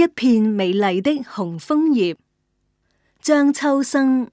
一片美麗的紅楓葉。張秋生。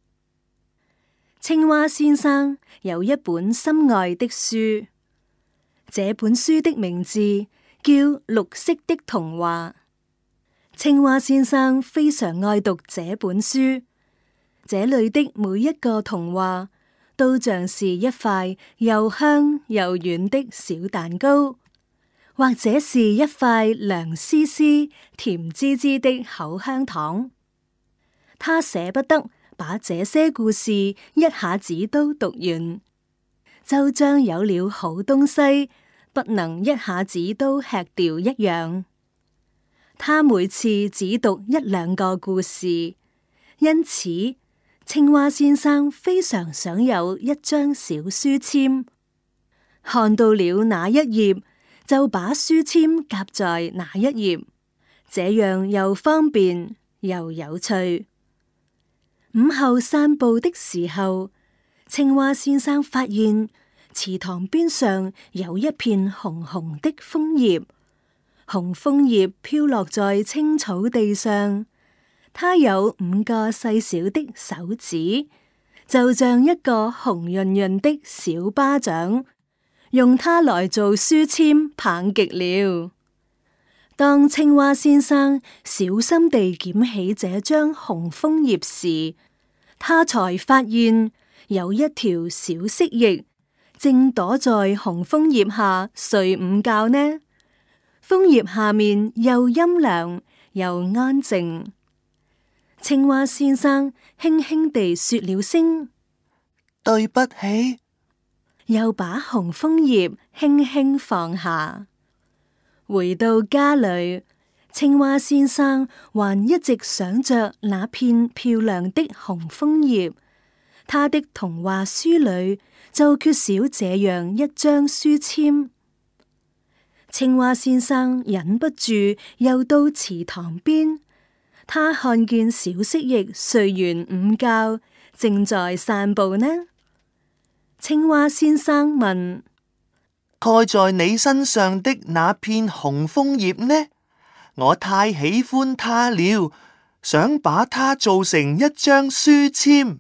青蛙先生有一本心愛的書，這本書的名字叫《綠色的童話》。青蛙先生非常愛讀這本書，這裏的每一個童話都像是一塊又香又軟的小蛋糕，或者是一塊涼絲絲、甜滋滋的口香糖。他捨不得把這些故事一下子都讀完，就像有了好東西不能一下子都吃掉一樣。他每次只讀一兩個故事，因此青蛙先生非常想有一張小書籤，看到了哪一頁就把書籤夾在哪一頁，這樣又方便又有趣。午後散步的時候，青蛙先生發現池塘邊上有一片紅紅的楓葉，紅楓葉飄落在青草地上，它有5個細小的手指，就像一個紅潤潤的小巴掌，用它來做書籤棒極了。當青蛙先生小心地撿起這張紅楓葉時，他才發現有一條小蜥蜴正躲在紅楓葉下睡午覺呢。楓葉下面又陰涼又安靜。青蛙先生輕輕地說了聲對不起， 又把紅楓葉輕輕放下。回到家裏，青蛙先生還一直想着那片漂亮的紅楓葉，他的童話書裏就缺少這樣一張書籤。青蛙先生忍不住又到池塘邊，他看見小蜥蜴睡完午覺，正在散步呢。青蛙先生問： 蓋在你身上的那片紅楓葉呢？我太喜歡它了，想把它做成一張書籤。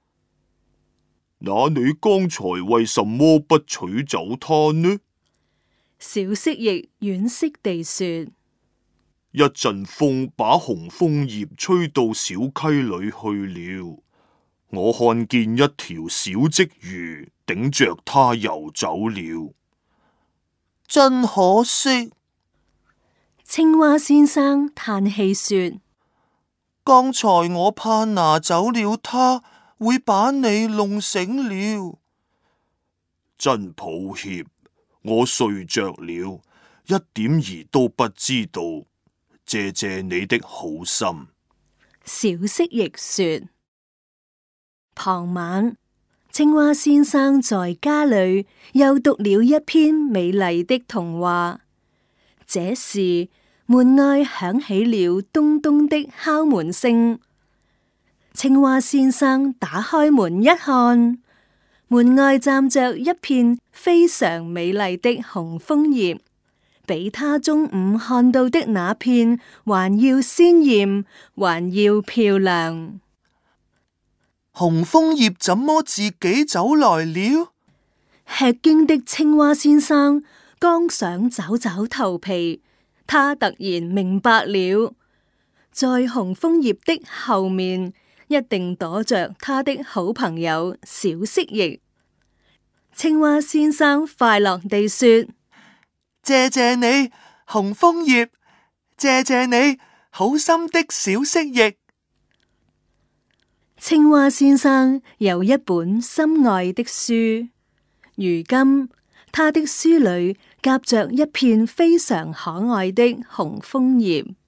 那你剛才為什麼不取走它呢？ 小蜥蜴惋惜地說： 一陣風把紅楓葉吹到小溪裏去了，我看見一條小鯽魚頂着它游走了， 真可惜。 青蛙先生嘆氣說： 剛才我怕拿走了它，會把你弄醒了。 真抱歉，我睡着了，一點兒都不知道。謝謝你的好心。 小蜥蜴說。傍晚，青蛙先生在家裏又讀了一篇美麗的童話。這時門外響起了咚咚的敲門聲。青蛙先生打開門一看，門外站着一片非常美麗的紅楓葉，比他中午看到的那片還要鮮艷，還要漂亮。 紅楓葉怎麼自己走來了？ 吃驚的青蛙先生剛想找找頭皮，他突然明白了，在紅楓葉的後面一定躲着他的好朋友小蜥蜴。青蛙先生快樂地說： 謝謝你，紅楓葉，謝謝你，好心的小蜥蜴。 青蛙先生有一本心愛的書，如今他的書裏夾着一片非常可愛的紅楓葉。